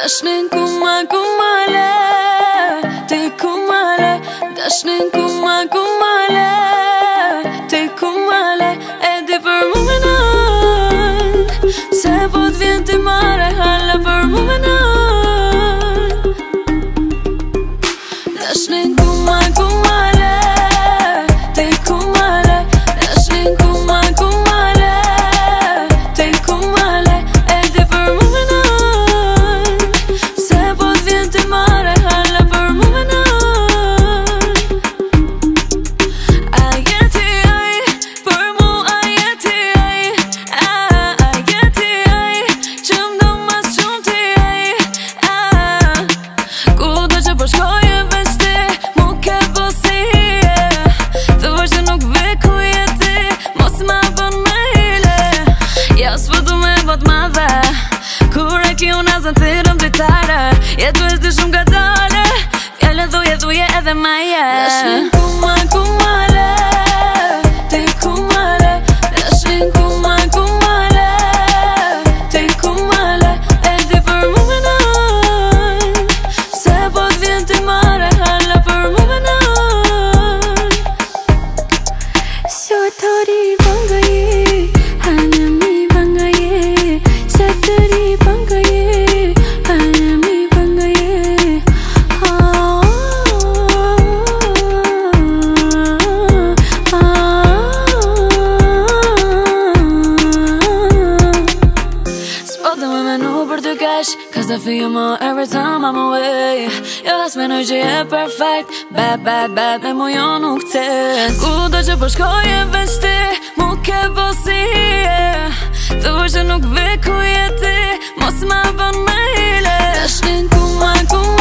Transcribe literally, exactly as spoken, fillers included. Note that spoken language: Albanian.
Dashnin ku ma ku ma le, ti ku ma le. Dashnin ku ma ku ma le, ti ku ma le. E di për mu menon, se po t'vjen ti mare hala për mu menon. Dashnin ku ma ku ma le, ti ku ma le. Dashnin ku ma ku ma le, ti ku ma le. E di për mu menon, se po t'vjen ti mare hala për mu menon. A jeti ai, për mu a jeti ai. A, a jeti ai, që mdo mas shumë ti ai. A, ku do që po shkoje veç ti, mu ke posie. Të vërë që nuk ve ku jeti, mos ma bën me hile. Ja s'po du me bot ma dhe, kur e ki unë azën thirëm dritare. Jetu e s'di shumë ka dale, fjallën dhuje dhuje edhe ma je. Dashnin ku ma ku ma le, ti ku ma le. Dashnin ku ma ku ma le, ti ku ma le. E di për mu menon, se po t'vjen ti mare hala për mu menon. Sotari bangaye, hanami bangaye. Satari bangaye, hanami bangaye. Ah, ah, ah. S'po të më menu për ty kesh, cause I feel more every time I'm away. Jo as menoj që je perfect, bad, bad, bad, me mu jo nuk tes. Ku do që po shkoje veç ti, mu ke posie. Të vërë që nuk ve ku jeti, mos ma bën me hile. Dashnin ku ma ku